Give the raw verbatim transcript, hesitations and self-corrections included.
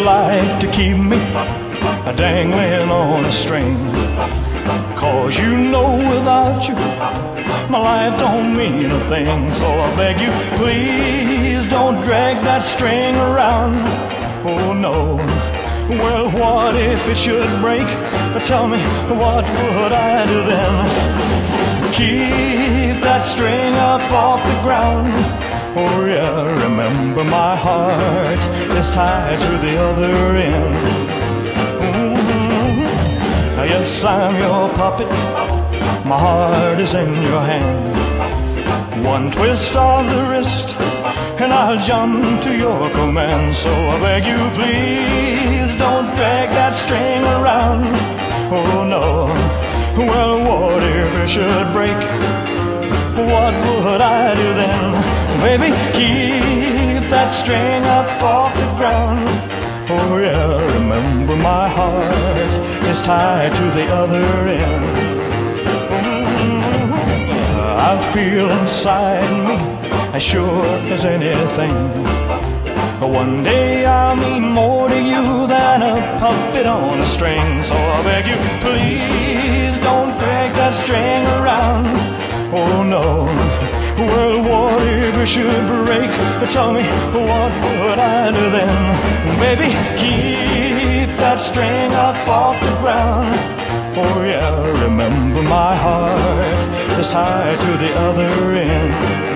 like to keep me dangling on a string? 'Cause you know without you my life don't mean a thing. So I beg you, please don't drag that string around. Oh no. Well, what if it should break? Tell me, what would I do then? Keep that string up off the ground. Oh yeah, remember my heart is tied to the other end. Mm-hmm. Yes, I'm your puppet, my heart is in your hand. One twist of the wrist and I'll jump to your command. So I beg you, please don't drag that string around. Oh no. Well, what if it should break? What would I do then? Baby, keep that string up off the ground. Oh yeah, remember my heart is tied to the other end. Mm-hmm. I feel inside me as sure as anything, one day I'll mean more to you than a puppet on a string. So I beg you, please don't drag that string around. Oh no. Well, what if it should break? Tell me, what would I do then? Baby, keep that string up off the ground. Oh yeah, remember my heart is tied to the other end.